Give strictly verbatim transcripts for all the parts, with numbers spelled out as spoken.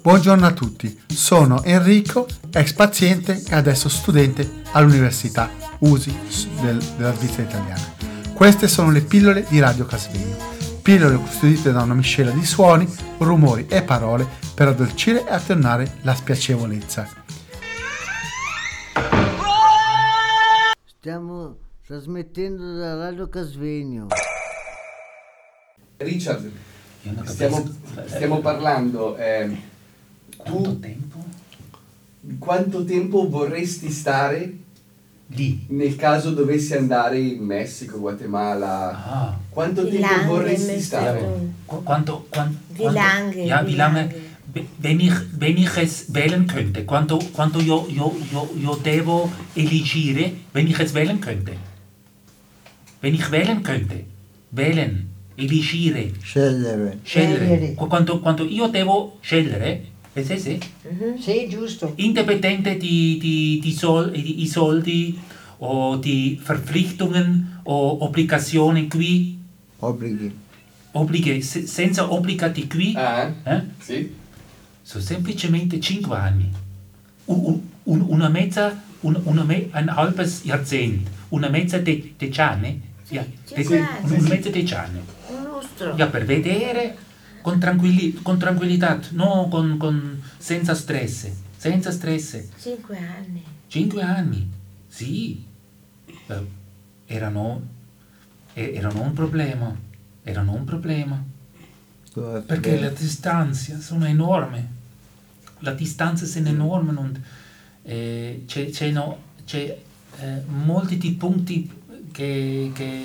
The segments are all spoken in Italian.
Buongiorno a tutti, sono Enrico, ex paziente e adesso studente all'Università U S I del, della Svizzera italiana. Queste sono le pillole di Radio Casvegno, pillole custodite da una miscela di suoni, rumori e parole per addolcire e attenuare la spiacevolezza. Stiamo trasmettendo da Radio Casvegno. Richard, stiamo, stiamo parlando, eh, quanto tu tempo? quanto tempo vorresti stare Lì. nel caso dovessi andare in Messico, Guatemala? Ah. Quanto Wie tempo lange vorresti möchtest stare? du? Qu- Quanto, quan- Wie quanto- lange, Ja, wie wie lange? lange? Be- Wenn ich, wenn ich es wählen könnte, quanto, quanto io, io, io, io devo elegire, wenn ich es wählen könnte. Wenn ich wählen könnte. Wählen. Elegire. Scegliere. Scegliere. Scegliere. Qu- Quanto, quanto io devo scegliere, eh, sì, sì, Sì, giusto. indipendente di, di, di, sol, di, di soldi o di Verpflichtungen o obbligazioni qui, Obblighi. obblighe, se- senza obbligati qui, Ah, eh? sì? sono semplicemente cinque anni. Un, un, una mezza, un, una me, un halbes Jahrzehnt, una mezza de, decenne, ja, cinque de- anni. una mezza decenne. Un lustro. Ja, per vedere con, tranquilli, con tranquillità, no con, con, senza stress, senza stress. Cinque anni. Cinque anni, sì, Eh, erano, eh, erano un problema, erano un problema, perché le distanze sono enormi, le distanze sono enormi und eh, c'è, c'è, no, c'è eh, molti di punti che, che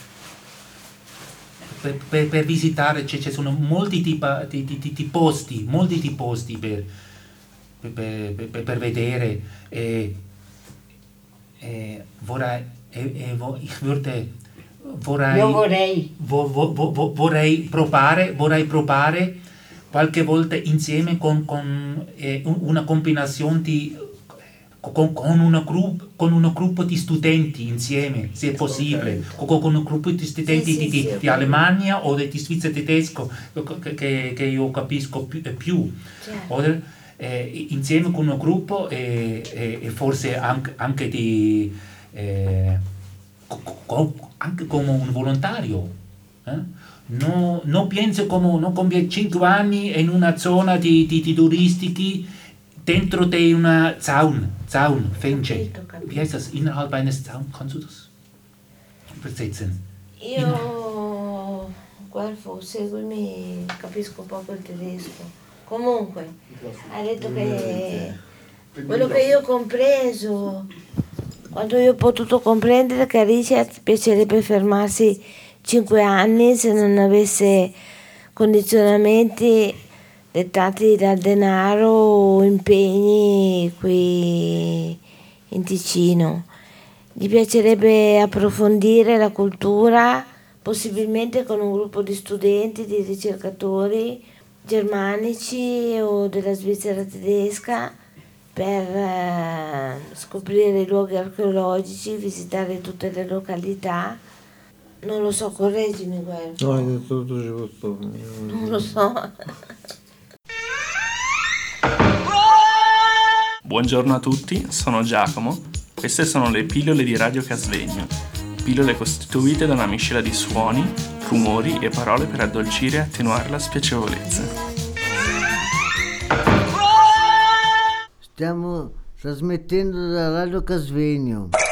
per, per, per visitare, c'è, ci sono molti tipi di, di, di, di posti, molti di posti per, per, per, per, per vedere. E, e vorrei, e, e vo, ich würde, vorrei, Io vorrei. vo, vo, vo, vo- vorrei provare, vorrei provare qualche volta insieme con, con eh, un- una combinazione di con, con, una gruppo, con un gruppo di studenti insieme, se è possibile, con, con un gruppo di studenti Sì, sì, di, di, sì, di ok. Germania o di Svizzera tedesco che, che, che io capisco più, più. Certo. Oder, eh, insieme con un gruppo e, e, e forse anche, anche di eh, co- co- anche come un volontario. Eh? No, non penso come, non come cinque anni in una zona di, di, di turistici dentro di una Zaun, Zaun, Fence. Capito, capito. Wie heißt das? Innerhalb eines Zaun, kannst du das übersetzen? Io, Guelfo, seguimi, capisco poco il tedesco. Comunque, ha detto che quello che io ho compreso, quando io ho potuto comprendere che a Richard piacerebbe fermarsi cinque anni se non avesse condizionamenti dettati dal denaro o impegni qui in Ticino. Gli piacerebbe approfondire la cultura, possibilmente con un gruppo di studenti, di ricercatori germanici o della Svizzera tedesca per eh, scoprire i luoghi archeologici, visitare tutte le località. Non lo so, correggimi, guarda. No, hai detto tutto giusto. Non lo so. Buongiorno a tutti, sono Giacomo. Queste sono le pillole di Radio Casvegno. Pillole costituite da una miscela di suoni, rumori e parole per addolcire e attenuare la spiacevolezza. Stiamo trasmettendo da Radio Casvegno.